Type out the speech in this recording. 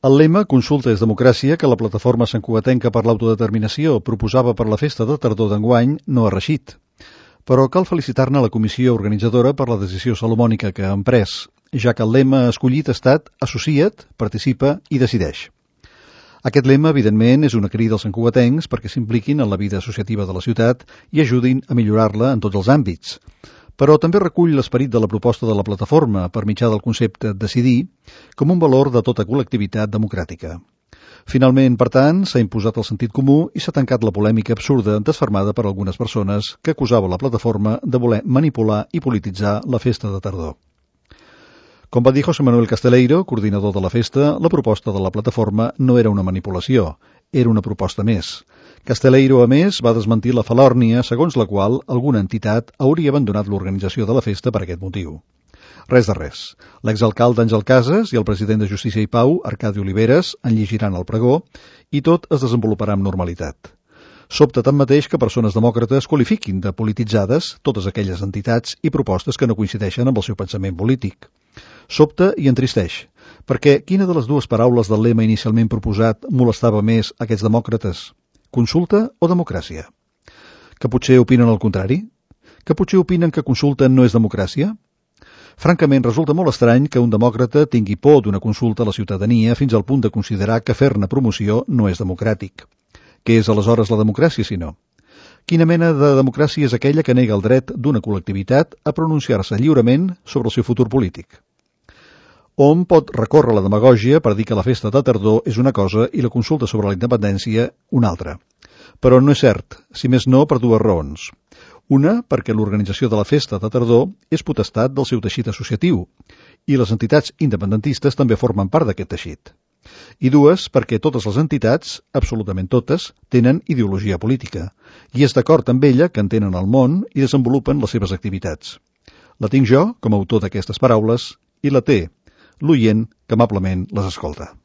El lema "Consulta és democràcia" que la plataforma santcugatenca per l'autodeterminació proposava per la festa de tardor d'enguany no ha reeixit. Però cal felicitar-ne la comissió organitzadora per la decisió salomònica que ha emprès, ja que el lema escollit ha estat "Associa't, participa i decideix". Aquest lema, evidentment, és una crida als santcugatencs perquè s'impliquin en la vida associativa de la ciutat i ajudin a millorar-la en tots els àmbits. Però també recull l'esperit de la proposta de la plataforma per mitjà del concepte decidir com un valor de tota col·lectivitat democràtica. Finalment, per tant, s'ha imposat el sentit comú i s'ha tancat la polèmica absurda desfermada per algunes persones que acusava la plataforma de voler manipular i polititzar la festa de tardor. Com va dir José Manuel Casteleiro, coordinador de la festa, la proposta de la plataforma no era una manipulació, era una proposta més. Casteleiro, a més, va desmentir la falòrnia segons la qual alguna entitat hauria abandonat l'organització de la festa per aquest motiu. Res de res. L'exalcalde Àngel Casas i el president de Justícia i Pau, Arcadi Oliveres, en llegiran el pregó i tot es desenvoluparà amb normalitat. Sobta tanmateix que persones demòcrates qualifiquin de polititzades totes aquelles entitats i propostes que no coincideixen amb el seu pensament polític. Sobta i entristeix, perquè quina de les dues paraules del lema inicialment proposat molestava més a aquests demòcrates? Consulta o democràcia? Que potser opinen el contrari? Que potser opinen que consulta no és democràcia? Francament, resulta molt estrany que un demòcrata tingui por d'una consulta a la ciutadania fins al punt de considerar que fer-ne promoció no és democràtic. Què és aleshores la democràcia, si no? Quina mena de democràcia és aquella que nega el dret d'una col·lectivitat a pronunciar-se lliurement sobre el seu futur polític? Hom pot recórrer la demagògia per dir que la festa de tardor és una cosa i la consulta sobre la independència una altra. Però no és cert, si més no per dues raons. Una, perquè l'organització de la festa de tardor és potestat del seu teixit associatiu i les entitats independentistes també formen part d'aquest teixit. I dues, perquè totes les entitats, absolutament totes, tenen ideologia política i és d'acord amb ella que entenen el món i desenvolupen les seves activitats. La tinc jo, com a autor d'aquestes paraules, i la té l'oient que amablement les escolta.